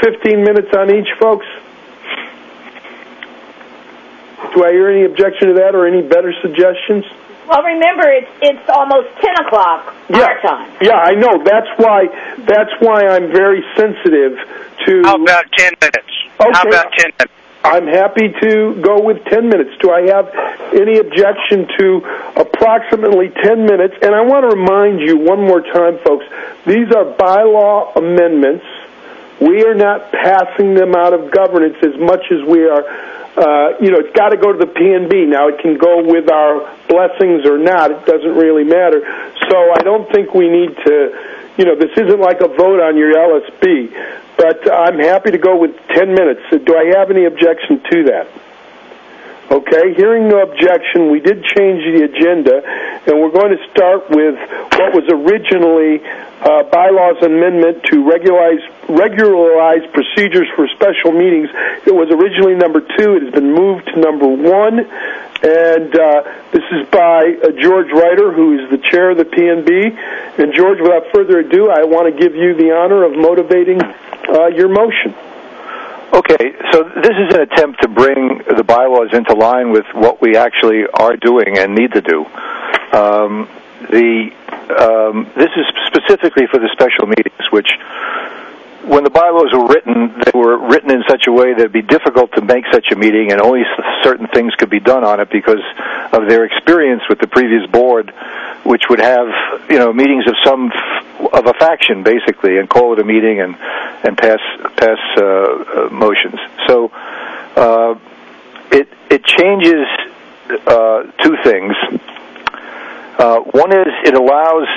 15 minutes on each, folks? Do I hear any objection to that or any better suggestions? Well, remember, it's almost 10 o'clock our time. Yeah, I know. That's why I'm very sensitive to... How about 10 minutes? Okay. How about 10 minutes? I'm happy to go with 10 minutes. Do I have any objection to approximately 10 minutes? And I want to remind you one more time, folks, these are bylaw amendments. We are not passing them out of governance as much as we are, it's got to go to the PNB. Now, it can go with our blessings or not. It doesn't really matter. So I don't think we need to... this isn't like a vote on your LSB, but I'm happy to go with 10 minutes. Do I have any objection to that? Okay, hearing no objection, we did change the agenda, and we're going to start with what was originally bylaws amendment to regularize procedures for special meetings. It was originally number 2. It has been moved to number 1, and this is by George Ryder, who is the chair of the PNB. And George, without further ado, I want to give you the honor of motivating your motion. Okay, so this is an attempt to bring the bylaws into line with what we actually are doing and need to do. This is specifically for the special meetings, which, when the bylaws were written, they were written in such a way that it would be difficult to make such a meeting, and only certain things could be done on it because of their experience with the previous board, which would have, meetings of a faction, basically, and call it a meeting and pass motions. So it changes two things. One is it allows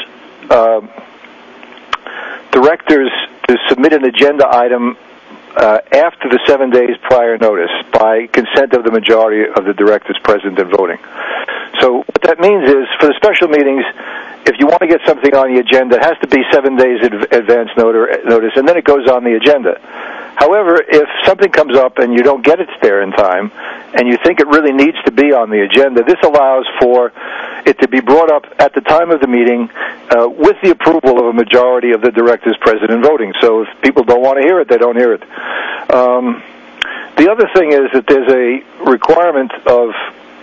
directors to submit an agenda item after the 7 days prior notice by consent of the majority of the directors present and voting. So what that means is, for the special meetings, if you want to get something on the agenda, it has to be 7 days advance notice, and then it goes on the agenda. However, if something comes up and you don't get it there in time, and you think it really needs to be on the agenda, this allows for it to be brought up at the time of the meeting with the approval of a majority of the directors present and voting. So if people don't want to hear it, they don't hear it. The other thing is that there's a requirement of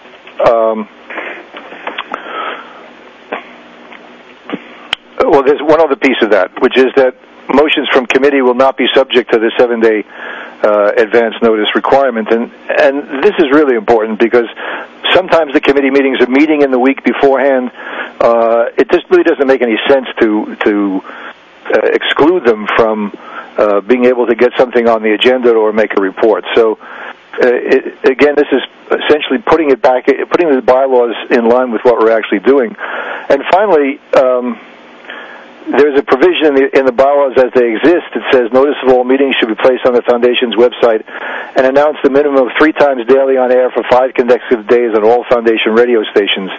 there's one other piece of that, which is that motions from committee will not be subject to the 7-day advance notice requirement. And this is really important because sometimes the committee meetings are meeting in the week beforehand. It just really doesn't make any sense to exclude them from being able to get something on the agenda or make a report. So, again, this is essentially putting the bylaws in line with what we're actually doing. And finally, there's a provision in the bylaws as they exist that says notice of all meetings should be placed on the Foundation's website and announced a minimum of 3 times daily on air for 5 consecutive days on all Foundation radio stations.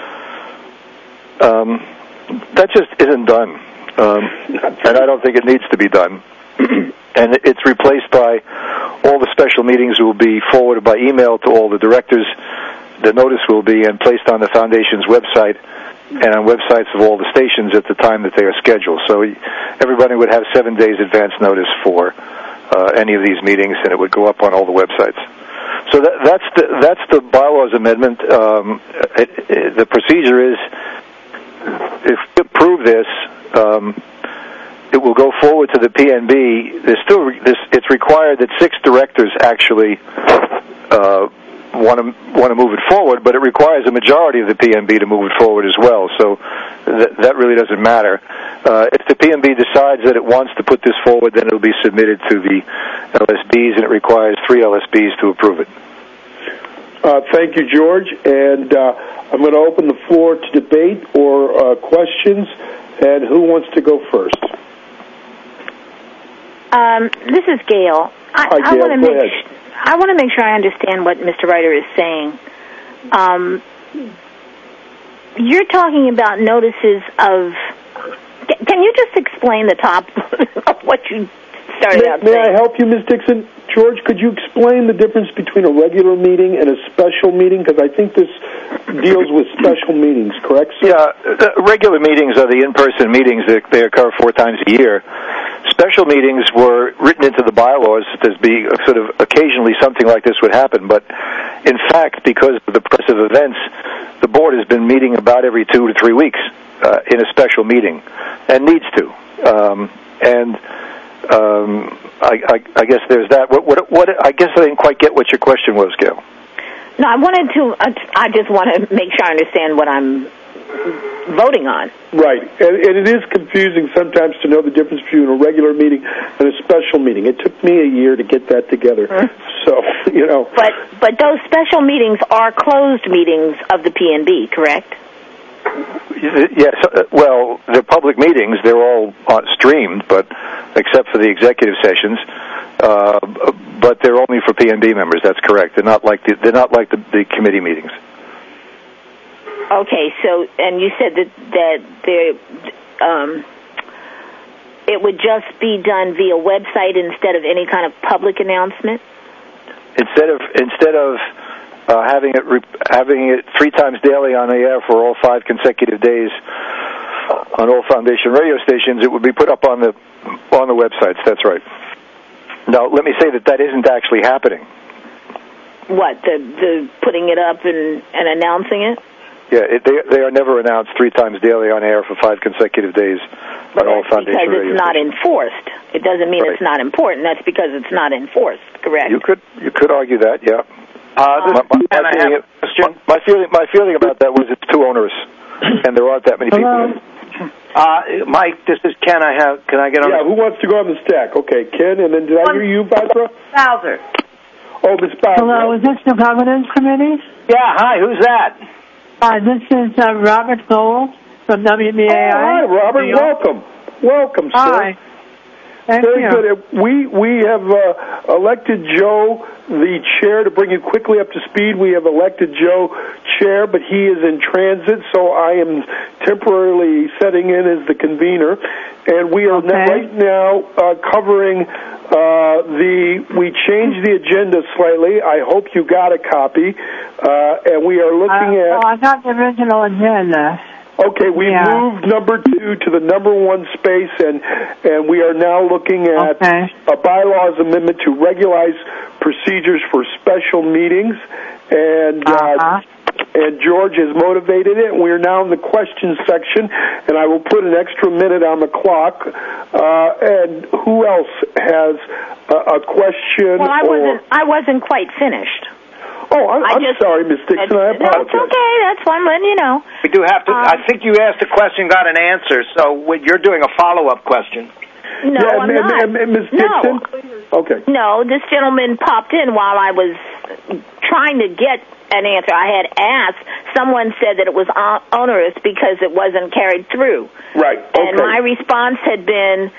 That just isn't done, and I don't think it needs to be done. And it's replaced by all the special meetings will be forwarded by email to all the directors. The notice will be and placed on the Foundation's website and on websites of all the stations at the time that they are scheduled. So everybody would have 7 days advance notice for any of these meetings, and it would go up on all the websites. So that's the bylaws amendment. The procedure is, if we approve this, it will go forward to the PNB. It's required that 6 directors actually want to move it forward, but it requires a majority of the PNB to move it forward as well. So that really doesn't matter. If the PNB decides that it wants to put this forward, then it will be submitted to the LSBs, and it requires 3 LSBs to approve it. Thank you, George. And I'm going to open the floor to debate or questions. And who wants to go first? This is Gail. Hi, Gail. Go ahead. I want to make sure I understand what Mr. Ryder is saying. You're talking about notices of... Can you just explain the top of what you started out saying? May I help you, Ms. Dixon? George, could you explain the difference between a regular meeting and a special meeting? Because I think this deals with special meetings, correct, sir? Yeah, regular meetings are the in-person meetings. They occur 4 times a year. Special special meetings were written into the bylaws as being sort of occasionally something like this would happen, but in fact, because of the press of events, the board has been meeting about every 2 to 3 weeks in a special meeting, and needs to. I guess there's that. What? I guess I didn't quite get what your question was, Gail. No, I just want to make sure I understand what I'm voting on. Right, and it is confusing sometimes to know the difference between a regular meeting and a special meeting. It took me a year to get that together, so, you know. But those special meetings are closed meetings of the PNB, correct? Yes, well, they're public meetings. They're all streamed, but except for the executive sessions. But they're only for PNB members. That's correct. They're not like the committee meetings. Okay, so and you said that it would just be done via website instead of any kind of public announcement. Instead of having it 3 times daily on the air for all 5 consecutive days on all Foundation radio stations, it would be put up on the websites. That's right. Now, let me say that isn't actually happening. What, the putting it up and announcing it? Yeah, they are never announced 3 times daily on air for 5 consecutive days on all Foundation radio stations. Because it's not enforced. It doesn't mean It's not important. That's because it's not enforced, correct? You could argue that, yeah. My feeling about that was it's too onerous, and there aren't that many people. Mike, this is Ken. Can I get on? Yeah, who wants to go on the stack? Okay, Ken, and then did I hear you, Barbara? Bowser. Oh, Ms. Bowser. Hello, is this the governance committee? Yeah, hi, who's that? This is Robert Gold from WBAI. Oh, hi, Robert. Welcome, sir. Hi. Thank Very you. good. We have elected Joe the chair. To bring you quickly up to speed, we have elected Joe chair, but he is in transit, so I am temporarily setting in as the convener. And we are right now covering we changed the agenda slightly. I hope you got a copy. And we are looking at... I got the original agenda. Okay, we moved number 2 to the number 1 space, and we are now looking at a bylaws amendment to regularize procedures for special meetings, and George has motivated it. We are now in the questions section, and I will put an extra minute on the clock. And who else has a question? Well, I wasn't quite finished. Oh, I'm sorry, Ms. Dixon. I apologize. That's okay. That's fine. Letting you know. We do have to. I think you asked a question, got an answer. So you're doing a follow-up question. No, I'm not. Ms. Dixon? No. Okay. No, this gentleman popped in while I was trying to get an answer. I had asked. Someone said that it was onerous because it wasn't carried through. Right. Okay. And my response had been,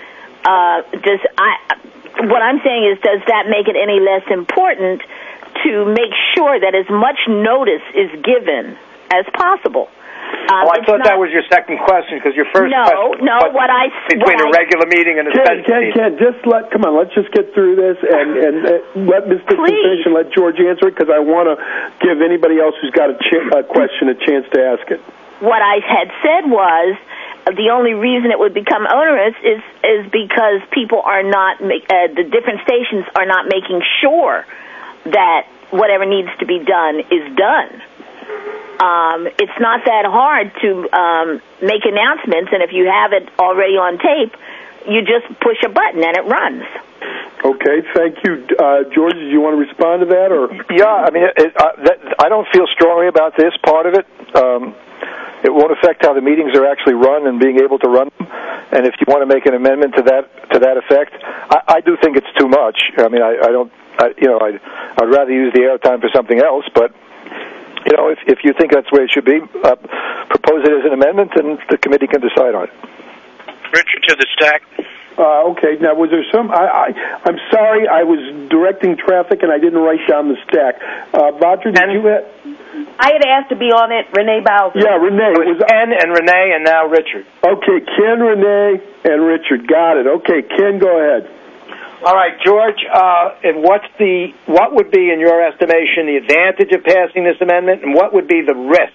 what I'm saying is, does that make it any less important to make sure that as much notice is given as possible? I thought that was your second question, because your first question was between a regular meeting and a special meeting. Ken, let's just get through this and let Ms. Dixon finish and let George answer it, because I want to give anybody else who's got a question a chance to ask it. What I had said was the only reason it would become onerous is because people are not, the different stations are not making sure that whatever needs to be done is done. It's not that hard to make announcements, and if you have it already on tape, you just push a button and it runs. Okay, thank you. George, do you want to respond to that? Or? Yeah, I mean, I don't feel strongly about this part of it. It won't affect how the meetings are actually run and being able to run them. And if you want to make an amendment to that effect, I do think it's too much. I mean, I'd rather use the airtime for something else. But if you think that's the way it should be, propose it as an amendment, and the committee can decide on it. Richard to the stack. Okay. Now, was there some? I'm sorry, I was directing traffic and I didn't write down the stack. Roger, did you have? I had asked to be on it, Renee Bowser. Yeah, Renee. It was Ken and Renee, and now Richard. Okay, Ken, Renee, and Richard. Got it. Okay, Ken, go ahead. All right, George. And what would be, in your estimation, the advantage of passing this amendment, and what would be the risk?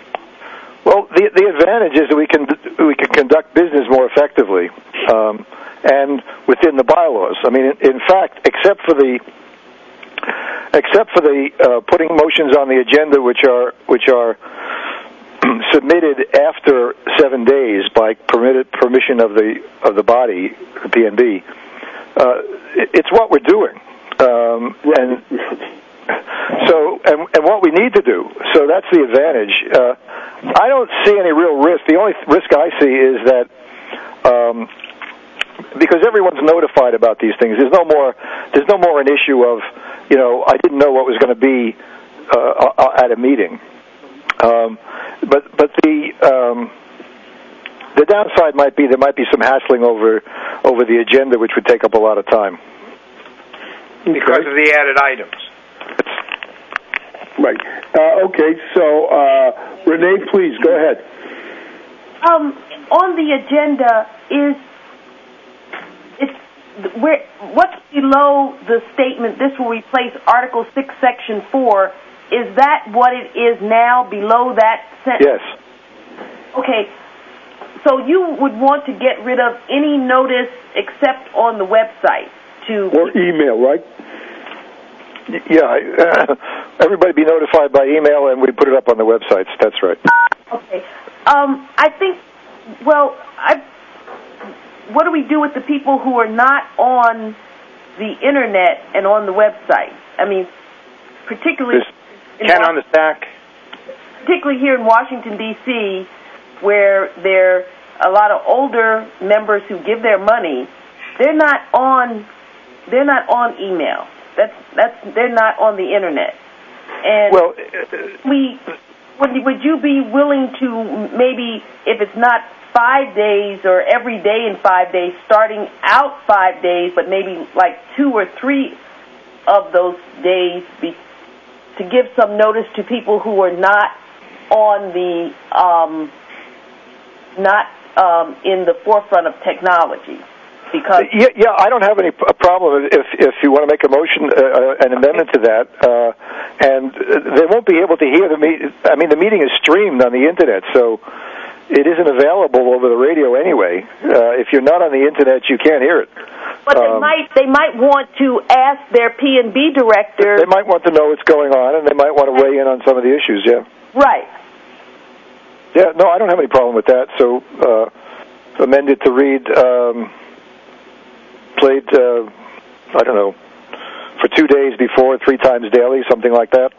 Well, the advantage is that we can conduct business more effectively. and within the bylaws. I mean, in fact, except for the putting motions on the agenda which are submitted after 7 days by permission of the body, the PNB, it's what we're doing, and what we need to do. So that's the advantage. I don't see any real risk. The only risk I see is that because everyone's notified about these things, there's no more an issue of, I didn't know what was going to be at a meeting. But the downside might be there might be some hassling over the agenda, which would take up a lot of time because of the added items. Right. Okay. So, Renee, please go ahead. On the agenda what's below the statement, this will replace Article 6, Section 4, is that what it is now, below that sentence? Yes. Okay, so you would want to get rid of any notice except on the website? Or email, right? Yeah, everybody be notified by email, and we put it up on the websites. That's right. Okay. I think, what do we do with the people who are not on the Internet and on the website? I mean, particularly... Ken on the stack. Particularly here in Washington, D.C., where there are a lot of older members who give their money, they're not on email. They're not on the Internet. And would you be willing to maybe, if it's not 5 days or every day in 5 days, starting out 5 days, but maybe like 2 or 3 of those days to give some notice to people who are not on the in the forefront of technology? Because I don't have any problem if you want to make a motion, an amendment to that, and they won't be able to hear the meeting. I mean, the meeting is streamed on the Internet, so it isn't available over the radio anyway. If you're not on the Internet, you can't hear it. But they might want to ask their P&B director. They might want to know what's going on, and they might want to weigh in on some of the issues. Yeah. Right. Yeah. No, I don't have any problem with that. So amended to read. Played, I don't know, for 2 days before, 3 times daily, something like that.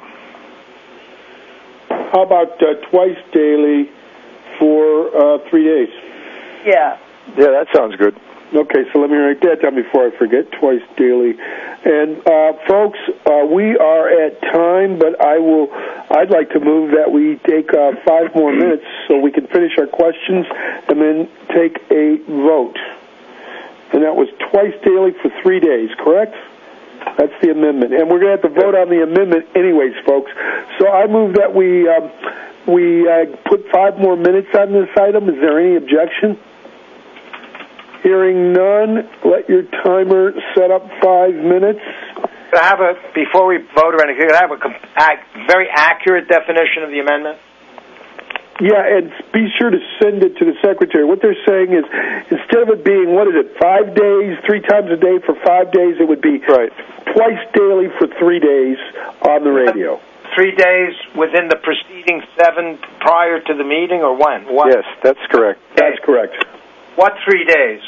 How about twice daily for 3 days? Yeah. Yeah, that sounds good. Okay, so let me write that down before I forget, twice daily. And, folks, we are at time, but I'd like to move that we take 5 more minutes so we can finish our questions and then take a vote. And that was twice daily for 3 days, correct? That's the amendment. And we're going to have to vote on the amendment anyways, folks. So I move that we put 5 more minutes on this item. Is there any objection? Hearing none, let your timer set up 5 minutes. Before we vote or anything, have a very accurate definition of the amendment? Yeah, and be sure to send it to the secretary. What they're saying is, instead of it being, 5 days, 3 times a day for 5 days, it would be twice daily for 3 days on the radio. 3 days within the preceding 7 prior to the meeting, or when? What? Yes, that's correct. That's correct. What 3 days?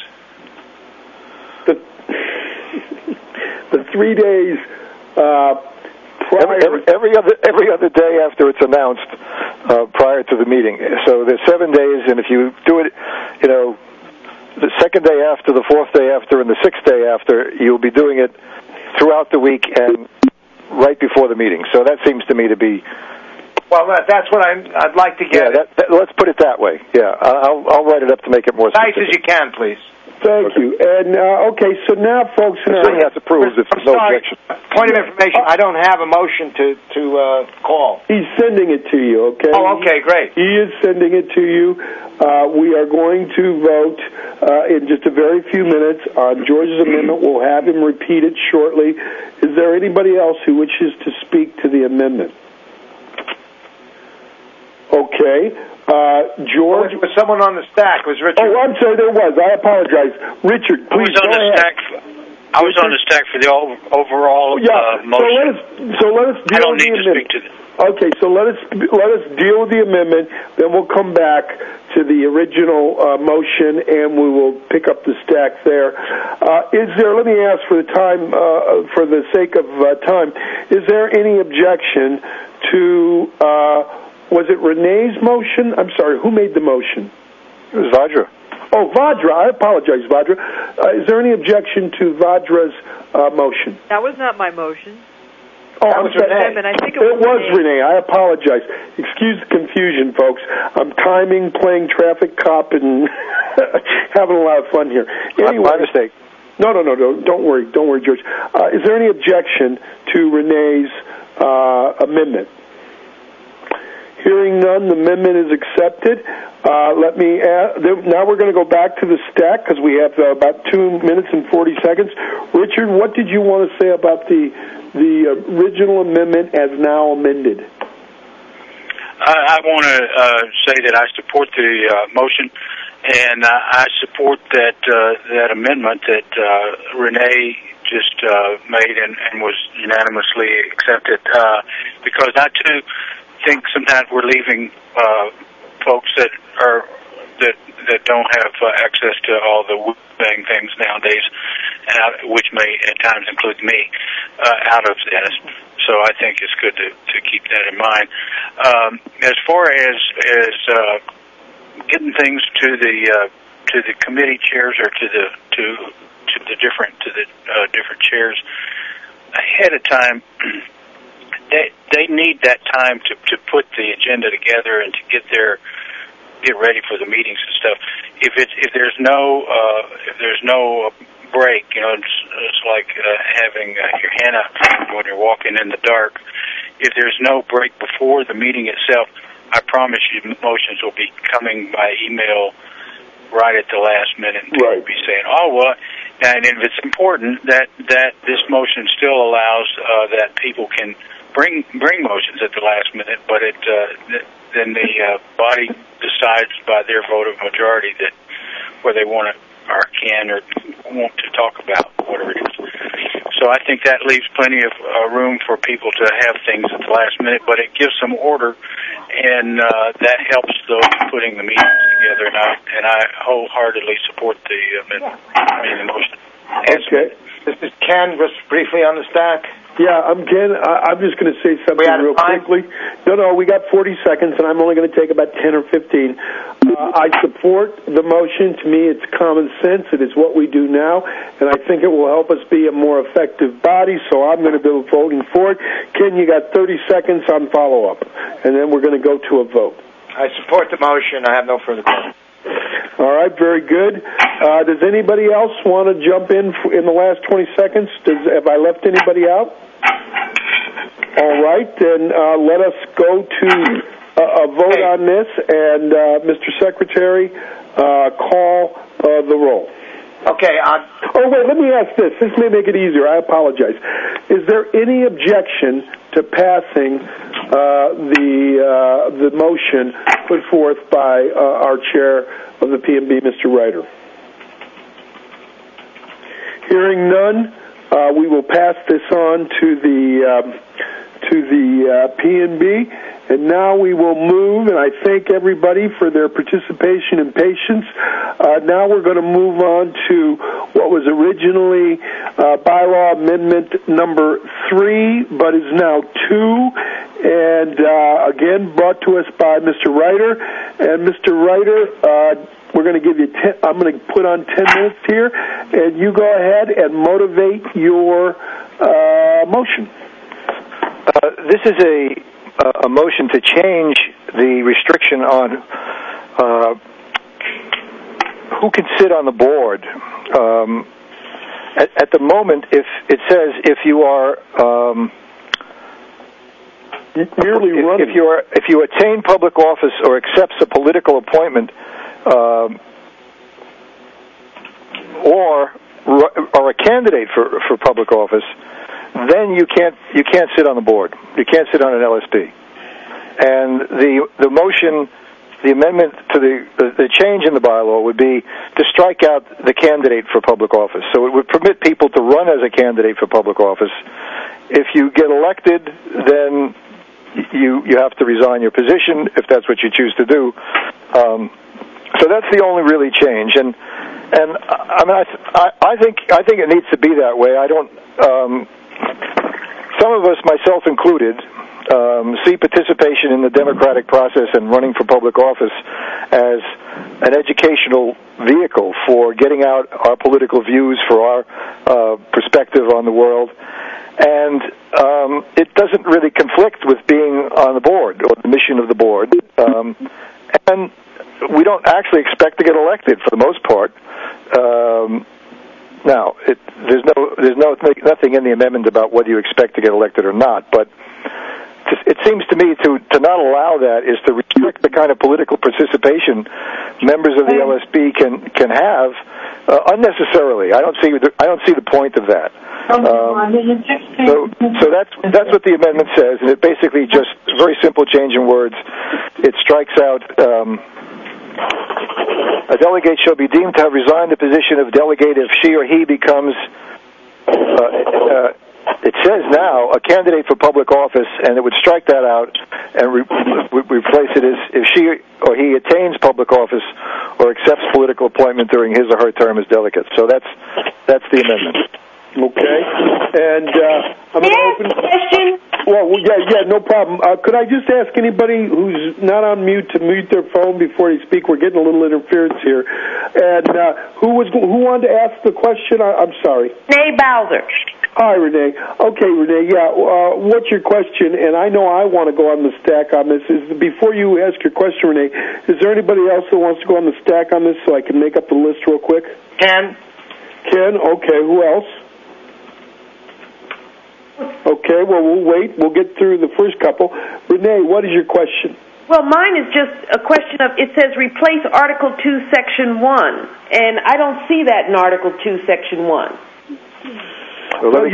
The 3 days every other day after it's announced, prior to the meeting. So there's 7 days, and if you do it, the second day after, the 4th day after, and the 6th day after, you'll be doing it throughout the week and right before the meeting. So that seems to me to be... Well, that's what I'd like to get. Yeah, let's put it that way. Yeah, I'll write it up to make it more specific. Nice as you can, please. Thank you. And, okay, so now, folks... That's approved if there's no objection. Point of information, I don't have a motion to call. He's sending it to you, okay? Oh, okay, great. He is sending it to you. We are going to vote in just a very few minutes on George's amendment. We'll have him repeat it shortly. Is there anybody else who wishes to speak to the amendment? Okay. George? Was someone on the stack? Was Richard? Oh, I'm sorry, there was. I apologize. Richard, please go ahead. I was on the stack for the overall motion. So let us deal I don't with need the to amendment. speak to this. Okay, so let us deal with the amendment, then we'll come back to the original motion, and we will pick up the stack there. Let me ask for the sake of time, is there any objection to, was it Renee's motion? I'm sorry, who made the motion? It was Vajra. Oh, Vajra. I apologize, Vajra. Is there any objection to Vadra's motion? That was not my motion. Oh, I'm sorry. I think it was Renee. I apologize. Excuse the confusion, folks. I'm timing, playing traffic cop, and having a lot of fun here. Anyway, my mistake. No. Don't worry, George. Is there any objection to Renee's amendment? Hearing none, the amendment is accepted. Let me add, now we're going to go back to the stack because we have about 2 minutes and 40 seconds. Richard, what did you want to say about the original amendment as now amended? I want to say that I support the motion, and I support that amendment that Renee just made and was unanimously accepted, because I too think sometimes we're leaving folks that don't have access to all the things nowadays, which may at times include me, out of this. So I think it's good to keep that in mind. As far as getting things to the committee chairs or to the different chairs ahead of time. They need that time to put the agenda together and to get ready for the meetings and stuff. If there's no break, it's like having your hand out when you're walking in the dark. If there's no break before the meeting itself, I promise you motions will be coming by email right at the last minute. And people will be saying, "Oh well," and if it's important that this motion still allows that people can bring motions at the last minute, but then the body decides by their vote of majority that whether they want to or can or want to talk about whatever it is. So I think that leaves plenty of room for people to have things at the last minute, but it gives some order, and that helps those putting the meetings together. And I wholeheartedly support the amendment. The motion. Okay. This is Ken, just briefly on the stack. Yeah, I'm Ken. I'm just going to say something real quickly. No, we got 40 seconds, and I'm only going to take about 10 or 15. I support the motion. To me, it's common sense. It is what we do now, and I think it will help us be a more effective body, so I'm going to be voting for it. Ken, you got 30 seconds on follow-up, and then we're going to go to a vote. I support the motion. I have no further questions. All right, very good. Does anybody else want to jump in the last 20 seconds? Have I left anybody out? All right, then let us go to a vote on this, and Mr. Secretary, call the roll. Okay. Oh, wait, let me ask this. This may make it easier. I apologize. Is there any objection to passing the motion put forth by our chair of the P&B, Mr. Ryder? Hearing none, we will pass this on to the P&B, and now we will move, and I thank everybody for their participation and patience. Now we're going to move on to what was originally bylaw amendment number 3, but is now 2, and again brought to us by Mr. Ryder. And Mr. Ryder, we're going to give you I'm going to put on 10 minutes here, and you go ahead and motivate your motion. This is a motion to change the restriction on who can sit on the board. At the moment, if it says if you are if you attain public office or accepts a political appointment, or are a candidate for public office, then you can't sit on the board. You can't sit on an LSP. And the motion, the amendment to the change in the bylaw would be to strike out the candidate for public office. So it would permit people to run as a candidate for public office. If you get elected, then you have to resign your position if that's what you choose to do. So that's the only really change. And I mean, I think it needs to be that way. I don't. Some of us, myself included, see participation in the democratic process and running for public office as an educational vehicle for getting out our political views, for our perspective on the world. And it doesn't really conflict with being on the board or the mission of the board. And we don't actually expect to get elected for the most part. Now, there's nothing in the amendment about whether you expect to get elected or not, but it seems to me to not allow that is to restrict the kind of political participation members of the LSB can have unnecessarily. I don't see the point of that. So that's what the amendment says, and it basically just a very simple change in words. It strikes out. A delegate shall be deemed to have resigned the position of delegate if she or he becomes, it says now, a candidate for public office, and it would strike that out and replace it as if she or he attains public office or accepts political appointment during his or her term as delegate. So that's the amendment. Okay. And I'm going to open... question? Well, yeah, no problem. Could I just ask anybody who's not on mute to mute their phone before you speak? We're getting a little interference here. And who wanted to ask the question? I'm sorry. Renee Bowser. Hi, Renee. Okay, Renee, yeah. What's your question? And I know I want to go on the stack on this. Before you ask your question, Renee, is there anybody else that wants to go on the stack on this so I can make up the list real quick? Ken? Okay. Who else? Okay, well, we'll wait. We'll get through the first couple. Renee, what is your question? Well, mine is just a question of, it says replace Article 2, Section 1, and I don't see that in Article 2, Section 1. Well, let me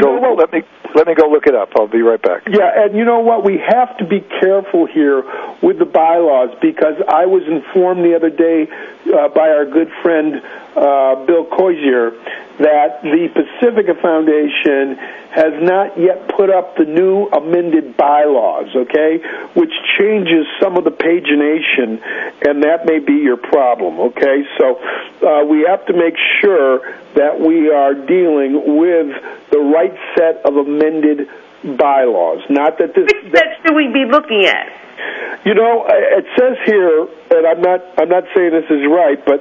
go look it up. I'll be right back. Yeah, and you know what? We have to be careful here with the bylaws because I was informed the other day by our good friend Bill Cozier that the Pacifica Foundation has not yet put up the new amended bylaws, okay, which changes some of the pagination, and that may be your problem, okay? So we have to make sure that we are dealing with the right set of amended bylaws. Not that this... Which set should we be looking at? You know, it says here, and I'm not saying this is right, but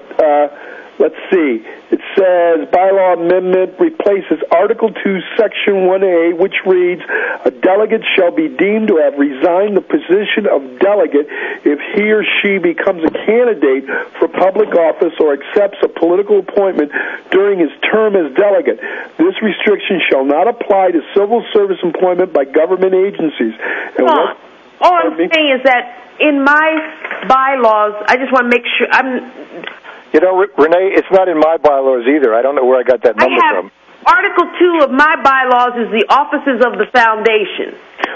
let's see. It says bylaw amendment replaces Article 2, Section 1A, which reads, a delegate shall be deemed to have resigned the position of delegate if he or she becomes a candidate for public office or accepts a political appointment during his term as delegate. This restriction shall not apply to civil service employment by government agencies. And all I'm saying is that in my bylaws, I just want to make sure You know, Renee, it's not in my bylaws either. I don't know where I got that number from. Article 2 of my bylaws is the offices of the foundation.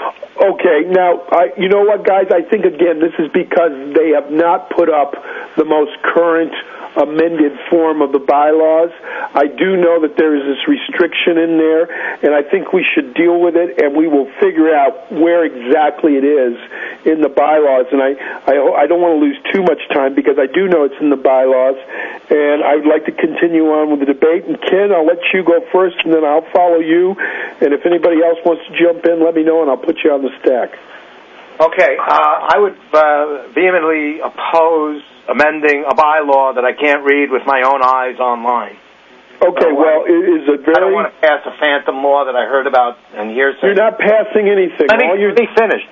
Okay, now, you know what, guys? I think, again, this is because they have not put up the most current amended form of the bylaws. I do know that there is this restriction in there, and I think we should deal with it, and we will figure out where exactly it is in the bylaws. And I don't want to lose too much time because I do know it's in the bylaws, and I would like to continue on with the debate. And Ken, I'll let you go first, and then I'll follow you. And if anybody else wants to jump in, let me know, and I'll put you on the stack. Okay, I would vehemently oppose amending a bylaw that I can't read with my own eyes online. Okay, well, it is a very... I don't want to pass a phantom law that I heard about and hearsay. You're not passing anything. Let me finish.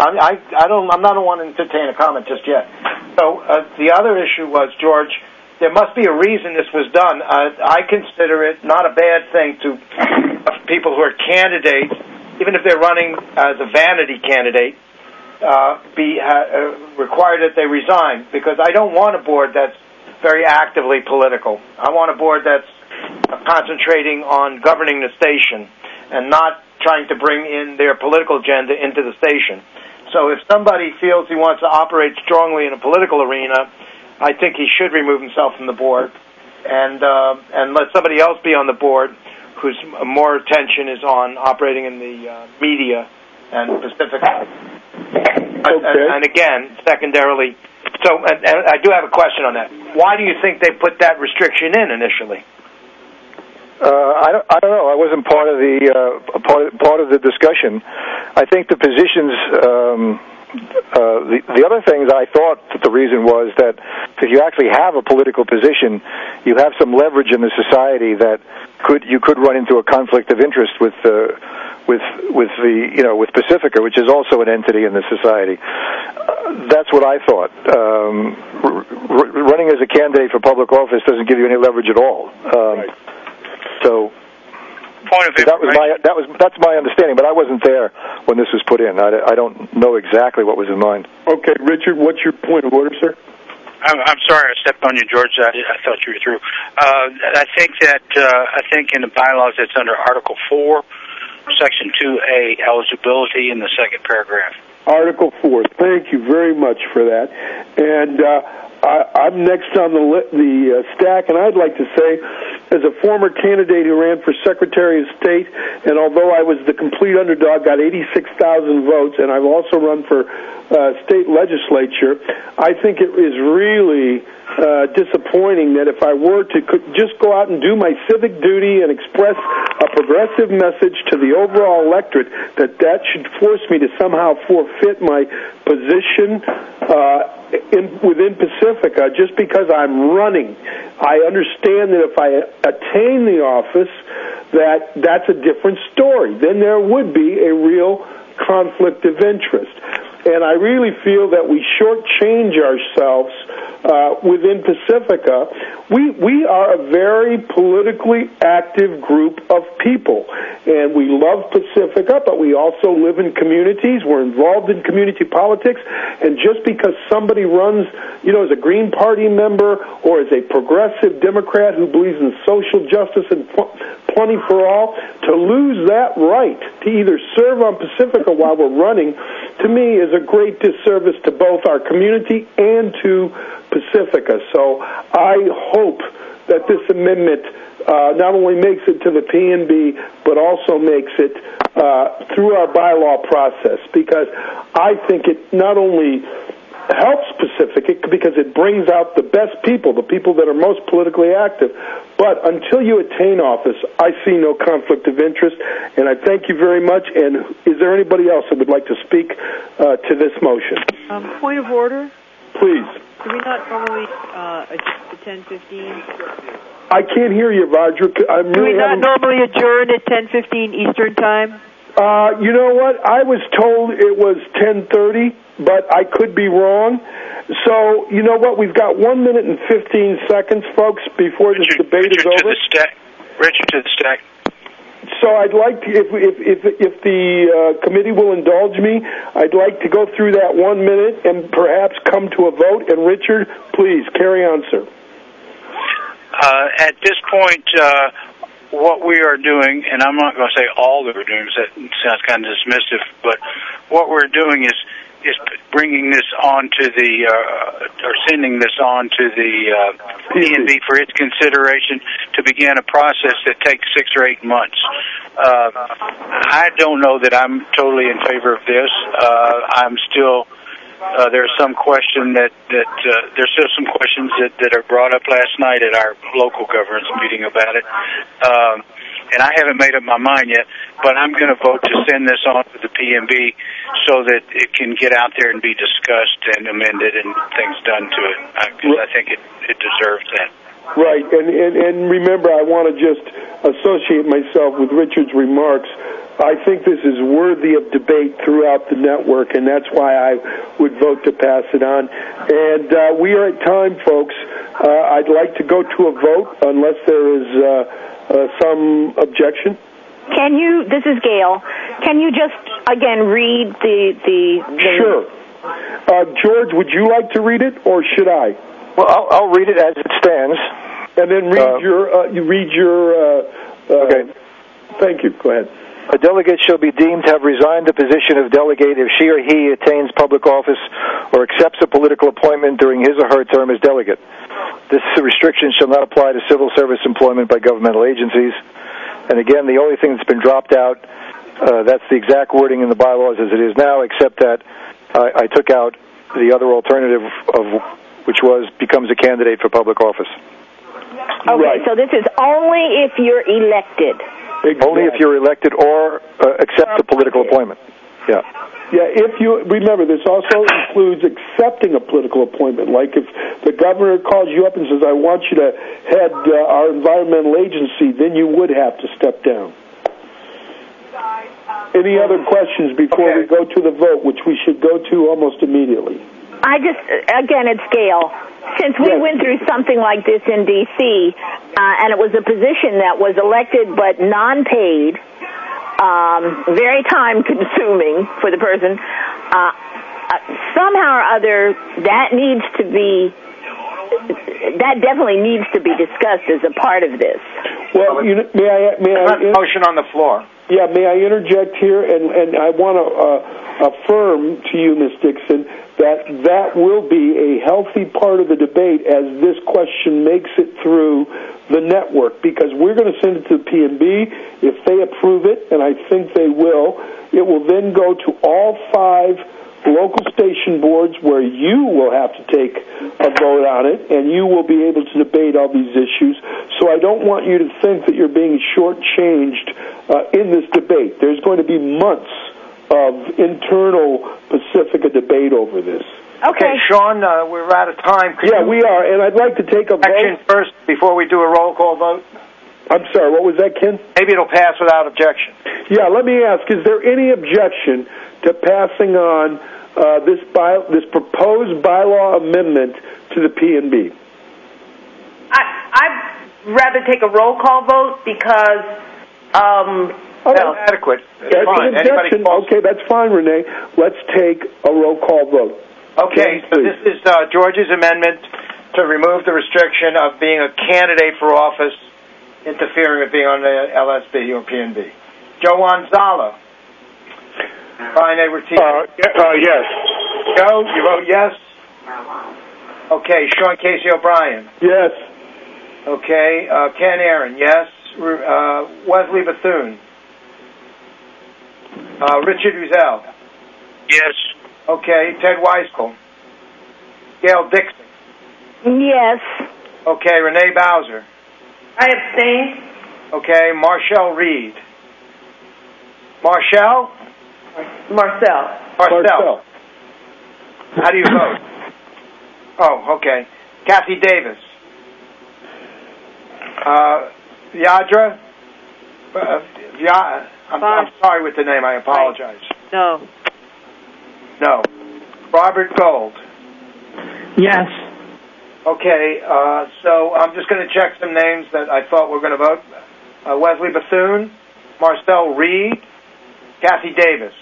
I'm not want to entertain a comment just yet. So the other issue was, George, there must be a reason this was done. I consider it not a bad thing to people who are candidates, even if they're running as a vanity candidate, be required that they resign, because I don't want a board that's very actively political. I want a board that's concentrating on governing the station and not trying to bring in their political agenda into the station. So if somebody feels he wants to operate strongly in a political arena, I think he should remove himself from the board and let somebody else be on the board whose more attention is on operating in the media and Pacifica. Okay. And again, secondarily, and I do have a question on that. Why do you think they put that restriction in initially? I don't know. I wasn't part of the discussion. I think the positions. The other things I thought that the reason was that if you actually have a political position, you have some leverage in the society that you could run into a conflict of interest with Pacifica, which is also an entity in the society. That's what I thought. Running as a candidate for public office doesn't give you any leverage at all. Right. So. That's my understanding, but I wasn't there when this was put in. I don't know exactly what was in mind. Okay, Richard, what's your point of order, sir? I'm sorry I stepped on you, George. I thought you were through. I think in the bylaws it's under Article 4, Section 2A, eligibility in the second paragraph. Article 4. Thank you very much for that. And I'm next on the stack, and I'd like to say, as a former candidate who ran for Secretary of State, and although I was the complete underdog, got 86,000 votes, and I've also run for state legislature, I think it is really disappointing that if I were to just go out and do my civic duty and express a progressive message to the overall electorate, that should force me to somehow forfeit my position within Pacifica just because I'm running. I understand that if I attain the office, that's a different story. Then there would be a real conflict of interest. And I really feel that we shortchange ourselves within Pacifica. We are a very politically active group of people, and we love Pacifica, but we also live in communities. We're involved in community politics, and just because somebody runs, as a Green Party member or as a progressive Democrat who believes in social justice and plenty for all, to lose that right to either serve on Pacifica while we're running, to me, is a great disservice to both our community and to Pacifica. So I hope that this amendment not only makes it to the PNB, but also makes it through our bylaw process, because I think it not only helps Pacifica because it brings out the best people, the people that are most politically active, but until you attain office, I see no conflict of interest, and I thank you very much. And is there anybody else that would like to speak to this motion? Point of order? Please. Do we not normally adjourn to 10:15? I can't hear you, Roger. Do we not normally adjourn at 10:15 Eastern Time? You know what? I was told it was 10:30, but I could be wrong. So, you know what? We've got 1 minute and 15 seconds, folks, before this debate is over. Richard, to the stack. So I'd like to, if the committee will indulge me, I'd like to go through that 1 minute and perhaps come to a vote. And Richard, please, carry on, sir. At this point, what we are doing, and I'm not going to say all that we're doing because that sounds kind of dismissive, but what we're doing is bringing this on to or sending this on to the PNB for its consideration to begin a process that takes 6 or 8 months. I don't know that I'm totally in favor of this. I'm still. There's some question there's still some questions that are brought up last night at our local governance meeting about it, and I haven't made up my mind yet. But I'm going to vote to send this on to the PNB so that it can get out there and be discussed and amended and things done to it, because I think it deserves that. Right, and remember, I want to just associate myself with Richard's remarks. I think this is worthy of debate throughout the network, and that's why I would vote to pass it on. And we are at time, folks. I'd like to go to a vote unless there is some objection. This is Gail, can you just, again, read the Sure. George, would you like to read it, or should I? Well, I'll read it as it stands. And then read your okay. Thank you. Go ahead. A delegate shall be deemed to have resigned the position of delegate if she or he attains public office or accepts a political appointment during his or her term as delegate. This restriction shall not apply to civil service employment by governmental agencies. And again, the only thing that's been dropped out, that's the exact wording in the bylaws as it is now, except that I took out the other alternative of which was becomes a candidate for public office. Okay, right. So this is only if you're elected. Exactly. Only if you're elected or accept a political appointment. Yeah. Yeah, if you remember, this also includes accepting a political appointment. Like if the governor calls you up and says, "I want you to head our environmental agency," then you would have to step down. Any other questions before we go to the vote, which we should go to almost immediately? Again, it's Gail. Since we went through something like this in D.C., and it was a position that was elected but non-paid, very time-consuming for the person, somehow or other, that definitely needs to be discussed as a part of this. Well, may I motion on the floor. Yeah, may I interject here? And I want to affirm to you, Ms. Dixon, that will be a healthy part of the debate as this question makes it through the network, because we're going to send it to the P&B. If they approve it, and I think they will, it will then go to all 5 local station boards where you will have to take a vote on it, and you will be able to debate all these issues. So I don't want you to think that you're being shortchanged in this debate. There's going to be months of internal Pacifica debate over this. Okay, Sean, we're out of time. We are, and I'd like to take a vote first before we do a roll call vote. I'm sorry, what was that, Ken? Maybe it'll pass without objection. Yeah, let me ask, is there any objection to passing on this proposed bylaw amendment to the P&B? I'd rather take a roll call vote because that's adequate. That's an objection. Okay, that's fine, Renee. Let's take a roll call vote. Okay, so this is George's amendment to remove the restriction of being a candidate for office interfering with being on the LSB or P&B. Joe Anzala. Brian Edwards. Yes. Joe, you vote yes? Okay, Sean Casey O'Brien. Yes. Okay, Ken Aaron, yes. Wesley Bethune. Richard Uzel. Yes. Okay, Ted Weiskel. Gail Dixon. Yes. Okay, Renee Bowser. I abstain. Okay, Marshall Reed. Marcel. How do you vote? Oh, okay. Kathy Davis. Vyadra. I'm sorry with the name. I apologize. No. Robert Gold. Yes. Okay, so I'm just going to check some names that I thought were going to vote. Wesley Bethune, Marcel Reed, Kathy Davis.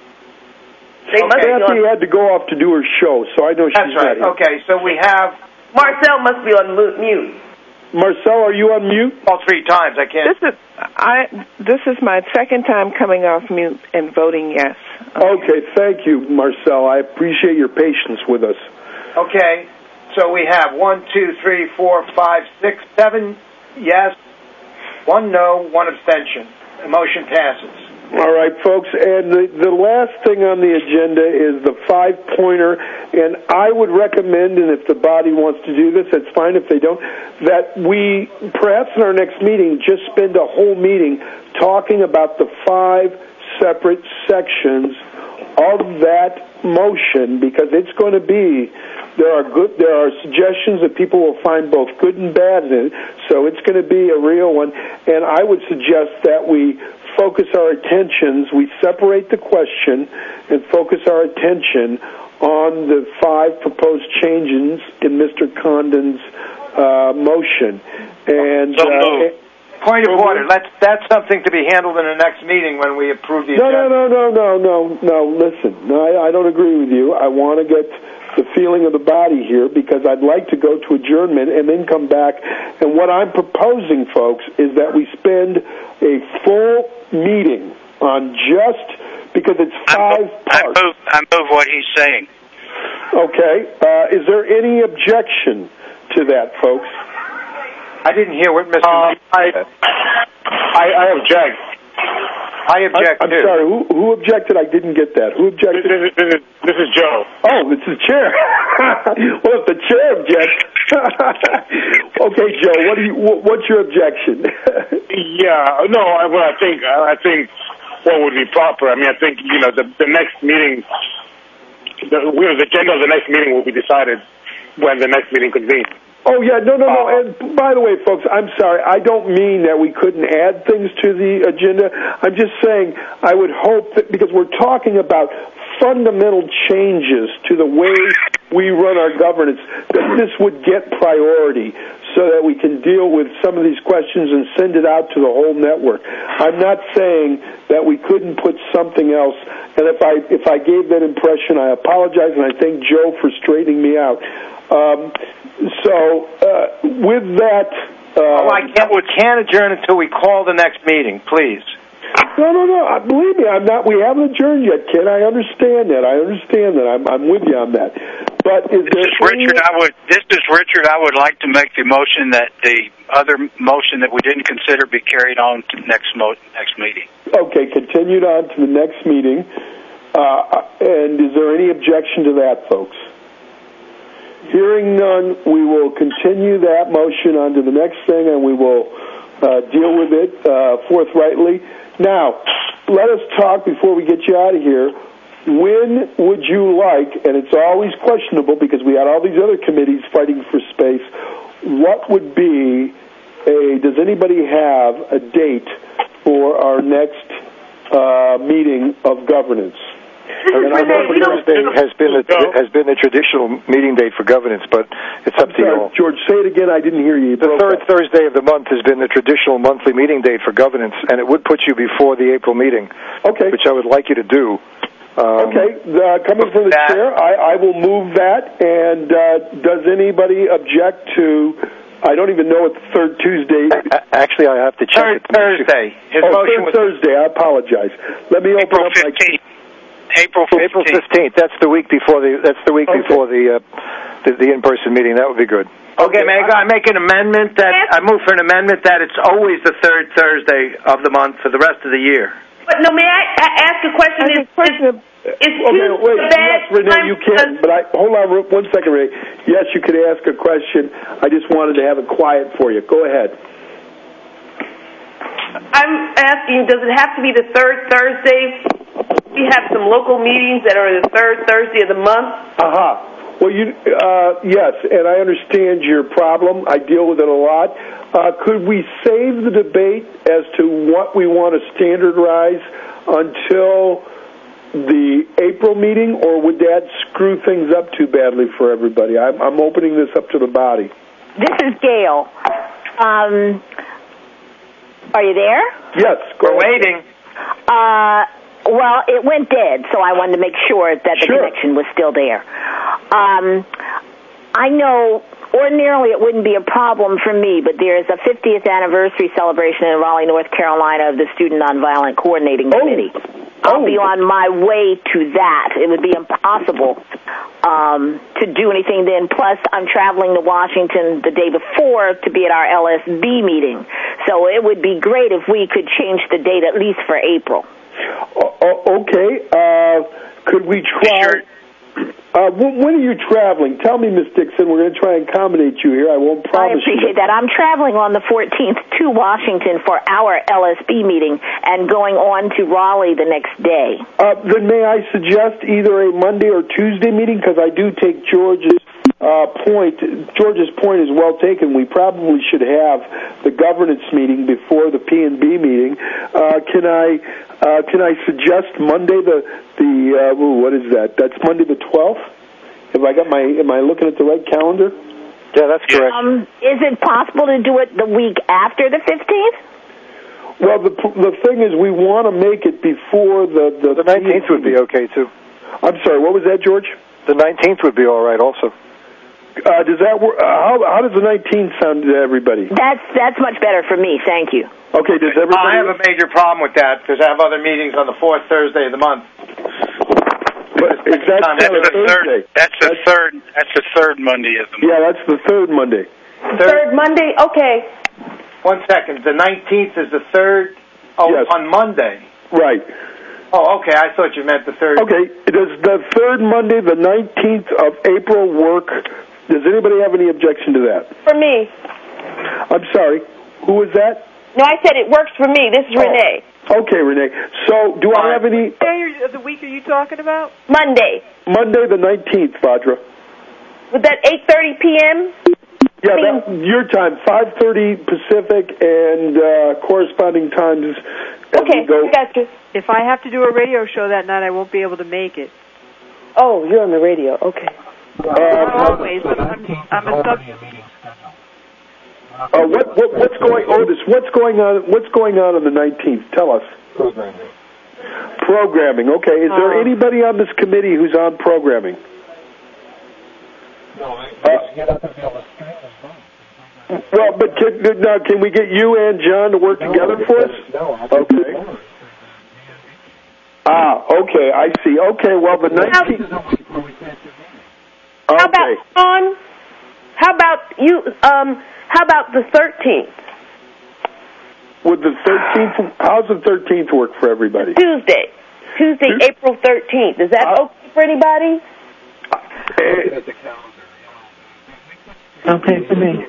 Kathy had to go off to do her show, so I know she's That's right. ready. Okay, so we have... Marcel must be on mute. Marcel, are you on mute? All 3 times. I can't... This is my second time coming off mute and voting yes. Okay, thank you, Marcel. I appreciate your patience with us. Okay, so we have 1, 2, 3, 4, 5, 6, 7 yes, 1 no, 1 abstention. The motion passes. All right, folks, and the last thing on the agenda is the 5-pointer, and I would recommend, and if the body wants to do this, that's fine if they don't, that we, perhaps in our next meeting, just spend a whole meeting talking about the 5 separate sections of that motion, because it's going to be, there are suggestions that people will find both good and bad in it, so it's going to be a real one, and I would suggest that we focus our attentions, we separate the question and focus our attention on the 5 proposed changes in Mr. Condon's motion. And point of order. That's something to be handled in the next meeting when we approve the agenda. No. Listen, I don't agree with you. I want to get the feeling of the body here because I'd like to go to adjournment and then come back. And what I'm proposing, folks, is that we spend a full meeting I move what he's saying. Okay. Is there any objection to that, folks? I didn't hear what Mr. I object. I object I'm too. sorry. Who objected? I didn't get that. Who objected? This is Joe. Oh, it's the chair. Well, if the chair objects. Okay, Joe. What's your objection? Yeah. No. I think what would be proper. I mean, I think the next meeting, the agenda of the next meeting will be decided when the next meeting convenes. Oh, yeah, no. And by the way, folks, I'm sorry. I don't mean that we couldn't add things to the agenda. I'm just saying I would hope that, because we're talking about fundamental changes to the way we run our governance, that this would get priority so that we can deal with some of these questions and send it out to the whole network. I'm not saying that we couldn't put something else, and if I gave that impression, I apologize, and I thank Joe for straightening me out. With that... we can't adjourn until we call the next meeting, please. No. Believe me, I'm not. We haven't adjourned yet, Ken. I understand that. I'm with you on that. But This is Richard. I would like to make the motion that the other motion that we didn't consider be carried on to next meeting. Okay, continued on to the next meeting. And is there any objection to that, folks? Hearing none, we will continue that motion on to the next thing, and we will deal with it forthrightly. Now, let us talk before we get you out of here. When would you like, and it's always questionable because we had all these other committees fighting for space, what would be does anybody have a date for our next meeting of governance? Thursday has been the traditional meeting date for governance, but it's up to you all. George, say it again. I didn't hear you. The third Thursday of the month has been the traditional monthly meeting date for governance, and it would put you before the April meeting, which I would like you to do. Coming from the chair, I will move that. And does anybody object to... I don't even know what the third Tuesday... Actually, I have to check it. Thursday. His motion was Thursday. I apologize. Let me open up my... April 15th. That's the week before the in-person meeting. That would be good. Okay, may I make an amendment that I move for an amendment that it's always the third Thursday of the month for the rest of the year. But no, may I ask a question? Yes, Renee, you can. But hold on 1 second, Renee. Yes, you could ask a question. I just wanted to have it quiet for you. Go ahead. I'm asking, does it have to be the third Thursday? We have some local meetings that are the third Thursday of the month. Well, yes, and I understand your problem. I deal with it a lot. Could we save the debate as to what we want to standardize until the April meeting, or would that screw things up too badly for everybody? I'm opening this up to the body. This is Gail. Are you there? Yes, we're waiting. Well, it went dead, so I wanted to make sure that the connection was still there. I know ordinarily it wouldn't be a problem for me, but there's a 50th anniversary celebration in Raleigh, North Carolina of the Student Nonviolent Coordinating Committee. I'll be on my way to that. It would be impossible to do anything then. Plus, I'm traveling to Washington the day before to be at our LSB meeting. So it would be great if we could change the date at least for April. Okay. Could we try... when are you traveling? Tell me, Ms. Dixon. We're going to try and accommodate you here. I won't promise you. I appreciate that. I'm traveling on the 14th to Washington for our LSB meeting and going on to Raleigh the next day. Then may I suggest either a Monday or Tuesday meeting? Because I do take George's point. George's point is well taken. We probably should have the governance meeting before the P&B meeting. Can I suggest Monday what is that? That's Monday the 12th? Am I looking at the right calendar? Yeah, that's correct. Is it possible to do it the week after the 15th? Well, the thing is, we want to make it before the 19th would be okay too. I'm sorry, what was that, George? The 19th would be all right also. Does that work? How does the 19th sound to everybody? That's much better for me, thank you. Okay, does everybody... I have a major problem with that because I have other meetings on the fourth Thursday of the month. But is that Thursday? That's the third Monday of the month. Yeah, that's the third Monday. Third Monday? Okay. 1 second. The 19th is the third yes. On Monday. Right. Oh, okay. I thought you meant the third. Okay. Does the third Monday, the 19th of April, work? Does anybody have any objection to that? For me. I'm sorry. Who was that? No, I said it works for me. This is Renee. Okay, Renee. So, do I have any... What day of the week are you talking about? Monday. Monday the 19th, Vajra. Was that 8:30 p.m.? Yeah, your time, 5:30 Pacific, and corresponding times. Okay, gotcha. If I have to do a radio show that night, I won't be able to make it. Oh, you're on the radio. Okay. Always, but I'm a sub. What's going, Otis? What's going on? What's going on the 19th? Tell us. Programming. Okay. Is there anybody on this committee who's on programming? No, I get up and be able to stream as well. Well, but can we get you and John to work together for us? No. Okay. Okay. I see. Okay. Well, the 19th. How about on? How about you? How about the 13th? Would the 13th? How's the 13th work for everybody? Tuesday, April 13th. Is that okay for anybody? Okay for me.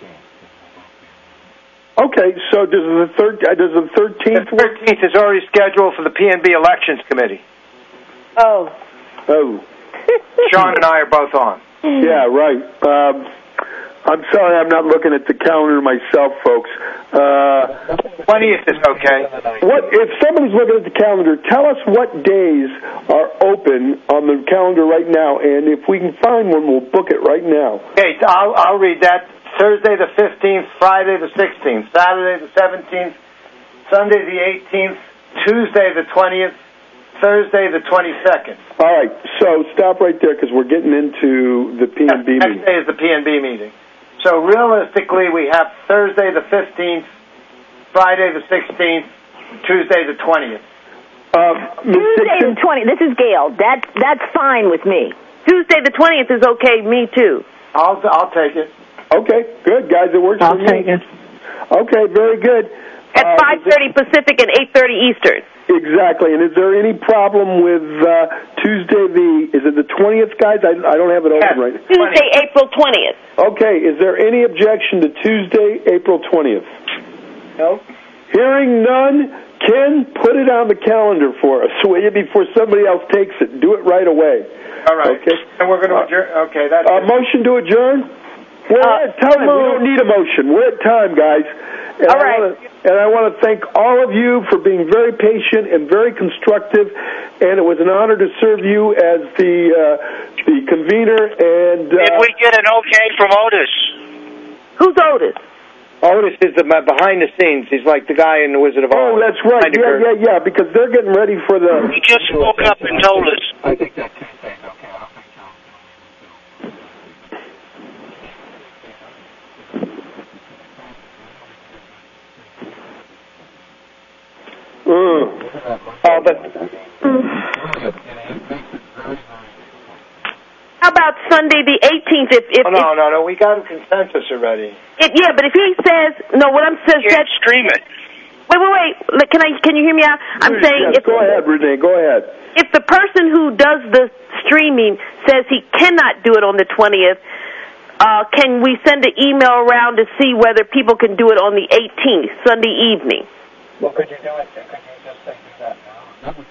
Okay, so does the 13th? The 13th is already scheduled for the PNB Elections Committee. Oh. Sean and I are both on. Yeah, right. I'm sorry, I'm not looking at the calendar myself, folks. 20th is okay. If somebody's looking at the calendar, tell us what days are open on the calendar right now, and if we can find one, we'll book it right now. Okay, I'll read that. Thursday the 15th, Friday the 16th, Saturday the 17th, Sunday the 18th, Tuesday the 20th, Thursday the 22nd. All right, so stop right there because we're getting into the PNB meeting. Next day is the PNB meeting. So realistically, we have Thursday the 15th, Friday the 16th, Tuesday the 20th. Tuesday the 20th. This is Gail. That's fine with me. Tuesday the 20th is okay. Me too. I'll take it. Okay, good, guys. It works for me. I'll take it. Okay, very good. At 5:30 Pacific and 8:30 Eastern. Exactly. And is there any problem with Tuesday is it the 20th, guys? I don't have it open right now. Tuesday, April 20th. Okay. Is there any objection to Tuesday, April 20th? No. Hearing none, Ken, put it on the calendar for us, will you, before somebody else takes it. Do it right away. All right. Okay. And we're going to adjourn. Okay. That's motion to adjourn? We're at time. We don't need a motion. We're at time, guys. And all right. I want to thank all of you for being very patient and very constructive, and it was an honor to serve you as the convener. And did we get an okay from Otis? Who's Otis? Otis is the behind the scenes. He's like the guy in the Wizard of Oz. Oh, that's right. Yeah. Because they're getting ready for the. He just woke up and told us. I think that Tuesday's okay. I'll think How about Sunday the 18th? No. We got a consensus already. Yeah, but if he says what I'm saying. You can't stream it. Wait. Can you hear me out? I'm saying. Yes, go ahead, Renee. Go ahead. If the person who does the streaming says he cannot do it on the 20th, can we send an email around to see whether people can do it on the 18th, Sunday evening? Well, could you do it? Could you just say that now? That would be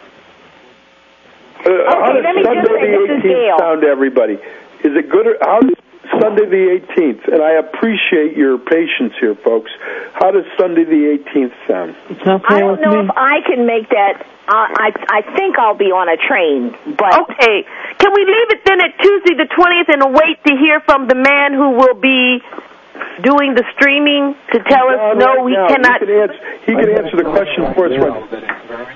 how does Sunday the 18th sound to everybody? Is it good? How does Sunday the 18th? And I appreciate your patience here, folks. How does Sunday the 18th sound? I don't know if I can make that. I think I'll be on a train. But okay, can we leave it then at Tuesday the 20th and wait to hear from the man who will be doing the streaming to tell us he cannot. He can answer the question for us right now.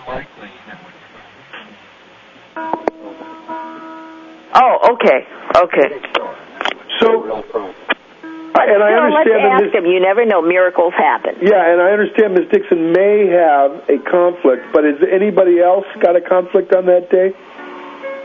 Oh, okay. So, and I understand let's ask him. You never know; miracles happen. Yeah, and I understand Ms. Dixon may have a conflict, but has anybody else got a conflict on that day?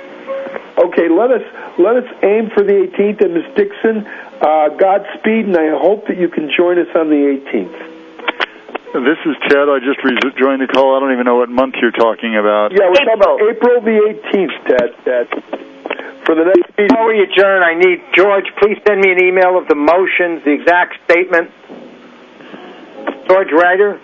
Okay, let us aim for the 18th. And Ms. Dixon, Godspeed, and I hope that you can join us on the 18th. This is Ted. I just joined the call. I don't even know what month you're talking about. Yeah, we're talking about April the 18th, Ted. For the next meeting. Before we adjourn, I need George. Please send me an email of the motions, the exact statement. George Rager.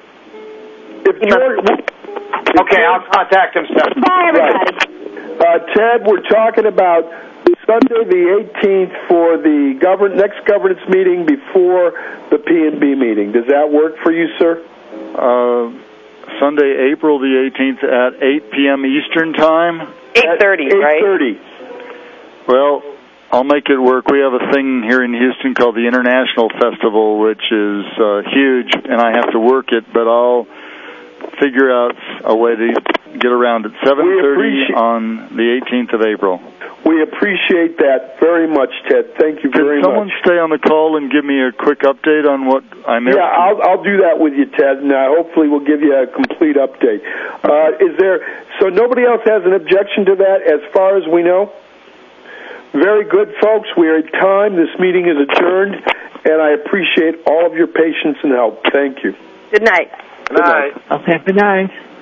Okay, I'll contact him, sir. Bye, everybody. Ted, we're talking about Sunday the 18th for the next governance meeting before the P&B meeting. Does that work for you, sir? Sunday, April the 18th at 8 p.m. Eastern Time? 8:30, right? 8:30. Well, I'll make it work. We have a thing here in Houston called the International Festival, which is huge, and I have to work it, but I'll figure out a way to get around at 7:30 on the 18th of April. We appreciate that very much, Ted. Thank you very much. Could someone stay on the call and give me a quick update on what I missed? Yeah, I'll do that with you, Ted, and hopefully we'll give you a complete update. So nobody else has an objection to that as far as we know? Very good, folks. We are at time. This meeting is adjourned, and I appreciate all of your patience and help. Thank you. Good night. Good night. Okay, good night.